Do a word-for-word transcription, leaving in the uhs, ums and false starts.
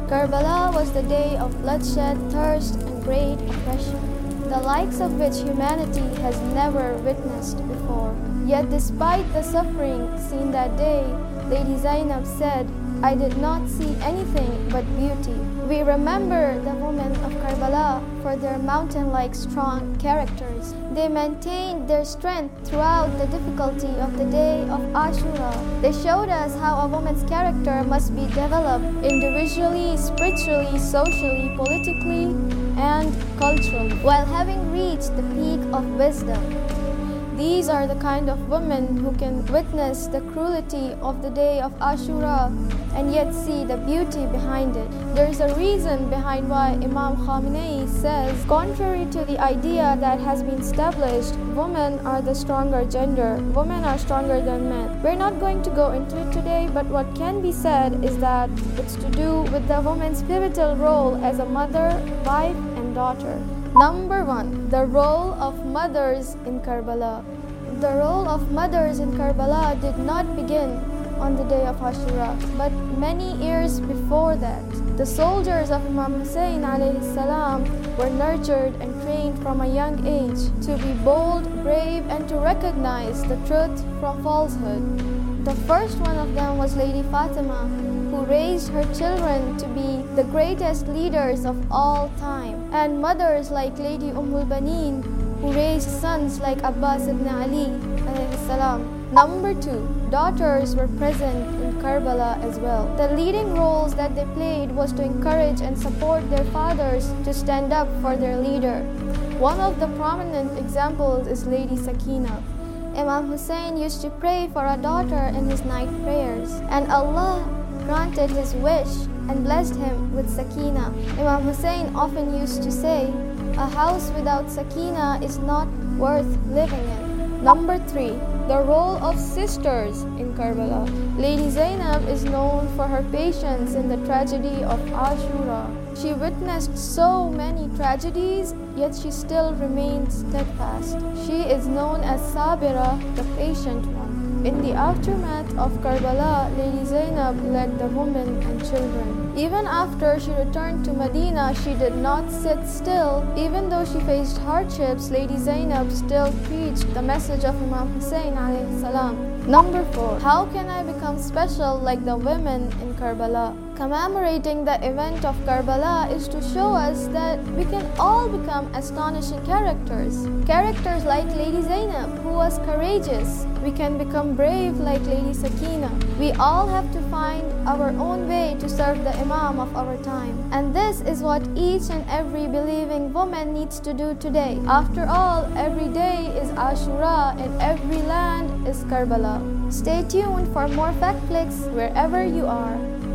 Karbala was the day of bloodshed, thirst, and great oppression, the likes of which humanity has never witnessed before. Yet despite the suffering seen that day, Lady Zainab said, "I did not see anything but beauty." We remember the women of Karbala for their mountain-like strong characters. They maintained their strength throughout the difficulty of the day of Ashura. They showed us how a woman's character must be developed individually, spiritually, socially, politically, and culturally, while having reached the peak of wisdom. These are the kind of women who can witness the cruelty of the day of Ashura and yet see the beauty behind it. There is a reason behind why Imam Khamenei says, contrary to the idea that has been established, women are the stronger gender, women are stronger than men. We're not going to go into it today, but what can be said is that it's to do with the woman's pivotal role as a mother, wife, and daughter. Number one, the role of mothers in Karbala. The role of mothers in Karbala did not begin on the day of Ashura, but many years before that. The soldiers of Imam Hussein alayhi salam were nurtured and trained from a young age to be bold, brave, and to recognize the truth from falsehood. The first one of them was Lady Fatima, who raised her children to be the greatest leaders of all time, and mothers like Lady Ummul Baneen, who raised sons like Abbas ibn Ali alayhi salam. Number two, daughters were present in Karbala as well. The leading roles that they played was to encourage and support their fathers to stand up for their leader. One of the prominent examples is Lady Sakina. Imam Hussein used to pray for a daughter in his night prayers, and Allah granted his wish and blessed him with Sakina. Imam Hussein often used to say, "A house without Sakina is not worth living in." Number three, the role of sisters in Karbala. Lady Zainab is known for her patience in the tragedy of Ashura. She witnessed so many tragedies, yet she still remained steadfast. She is known as Sabira, the patient one. In the aftermath of Karbala, Lady Zainab led the women and children. Even after she returned to Medina, she did not sit still. Even though she faced hardships, Lady Zainab still preached the message of Imam Hussein alayhi salam. Number four, how can I become special like the women in Karbala? Commemorating the event of Karbala is to show us that we can all become astonishing characters. Characters like Lady Zainab, who was courageous. We can become brave like Lady Sakina. We all have to find our own way to serve the Imam of our time. And this is what each and every believing woman needs to do today. After all, every day is Ashura and every land is Karbala. Stay tuned for more fact flicks wherever you are.